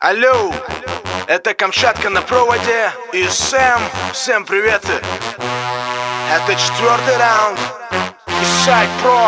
Алло, это Камчатка на проводе и Сэм. Всем привет. Это 4-й раунд Inside Pro.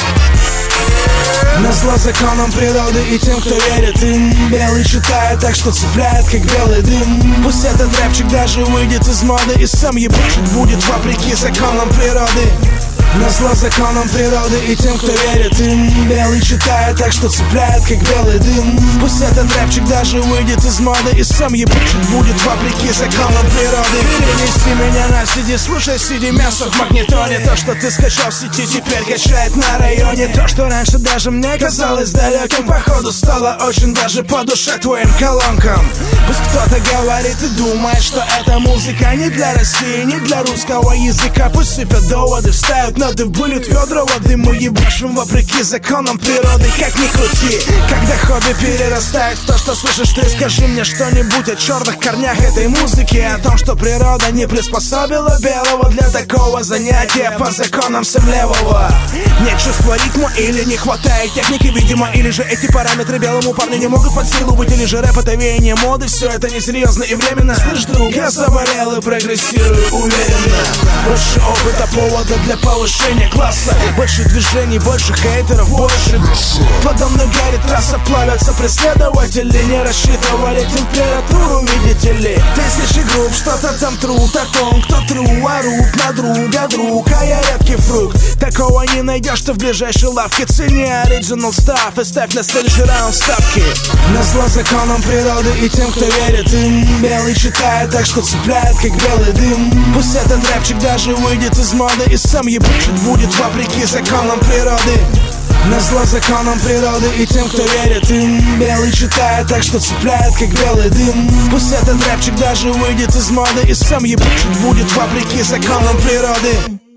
Назло законам природы и тем, кто верит им. Белый читает, так что цепляет, как белый дым. Пусть этот рэпчик даже выйдет из моды и сам ебучит будет вопреки законам природы. Назло законам природы и тем, кто верит им. Белый читает, так что цепляет, как белый дым. Пусть этот рэпчик даже выйдет из моды и сам ебучит будет вопреки законам природы. Перенеси меня на CD, слушай CD мясо в магнитоне. То, что ты скачал в сети, теперь качает на районе. То, что раньше даже мне казалось далеким, походу стало очень даже по душе твоим колонкам. Пусть кто-то говорит и думает, что эта музыка не для России, не для русского языка. Пусть сыпят доводы, вставят ноты в булит ведра воды. Мы ебашим вопреки законам природы, как ни крути. Когда хобби перерастает в то, что слышишь ты, скажи мне что-нибудь о черных корнях этой музыки, о том, что природа не приспособила белого для такого занятия по законам всем левого. Нет чувства ритма или не хватает техники, видимо, или же эти параметры белому парню не могут под силу быть, или же рэп это веяние моды. Все это несерьезно и временно. Слышь, друг, я заболел и прогрессирую уверенно. Больше опыта, повода для повышения класса. Больше движений, больше хейтеров, больше. Подо мной горит трасса, плавятся преследователи. Не рассчитывали температуру, видите ли. Тысячи групп, что-то там трут о том, кто тру, орут на друга, друг. А я редкий фрукт, такого не найдешь ты в ближайшей лавке. Цени оригинал став и ставь на следующий раунд ставки. Назло законам природы и тем, кто верит им. Белый читает, так что цепляет, как белый дым. Пусть этот рэпчик даже выйдет из моды и сам ебучит будет вопреки законам природы. Назло законам природы и тем, кто верит им. Белый читает, так что цепляет, как белый дым. Пусть этот рэпчик даже выйдет из моды и сам ебучит будет вопреки законам природы.